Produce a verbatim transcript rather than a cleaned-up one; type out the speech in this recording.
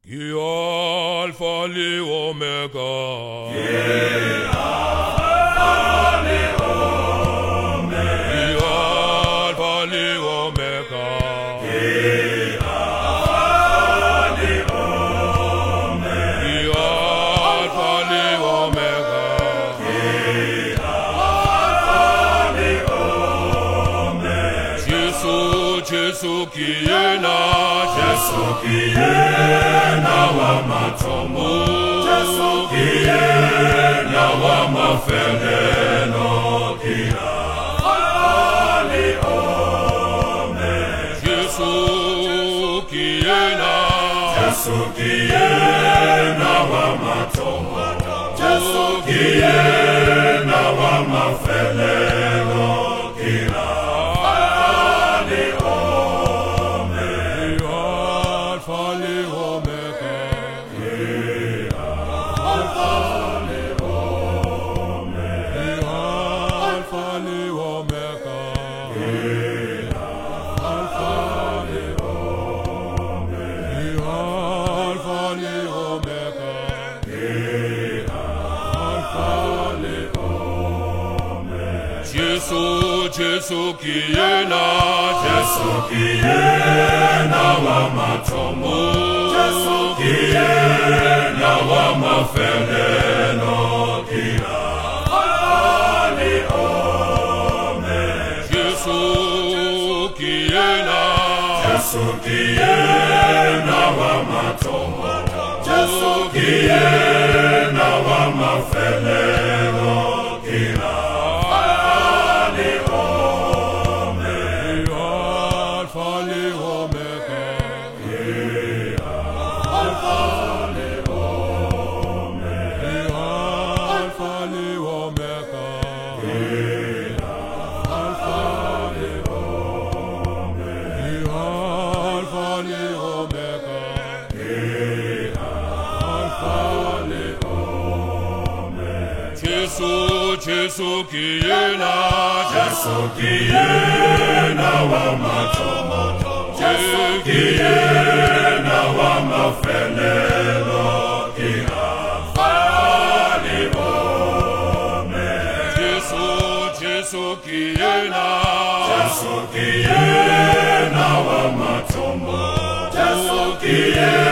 Qui Alpha le Omega. Qui Alpha le Omega. Qui Alpha le Omega. Qui Alpha le Omega. Qui Alpha le Omega. Qui Alpha le Omega. Jésus, Jésus qui est là. Jésus qui est na wa matomo. Jésus qui est na wa mafeleno. Qui Alpha le Omega. Jésus qui est là. Jésus qui est na wa matomo. Jésus qui est na wa mafeleno. Qui Alpha le Omega. Alpha le Omega. Alpha le Omega. Alpha le Omega. Alpha le Omega. Alpha le Omega. Alpha le Omega. Jésus, Jésus qui est là. Jésus qui est na wa matomo. Jésus qui est na wa mafeleno. Qui Alpha le Omega. Jésus qui est là. Jésus qui est na wa matomo. Jésus qui est na wa mafeleno. Qui Alpha le Omega. Alpha le Omega. Alpha le Omega. Alpha le Omega. Alpha le Omega. Alpha le Omega. Alpha le Omega. Jésus, Jésus qui est là. Jésus qui est na wa matomo. Jésus qui est na wa mafelelo. Qui Alpha le Omega. Jésus, Jésus qui est là. Jésus qui est na wa matomo. Jésus qui est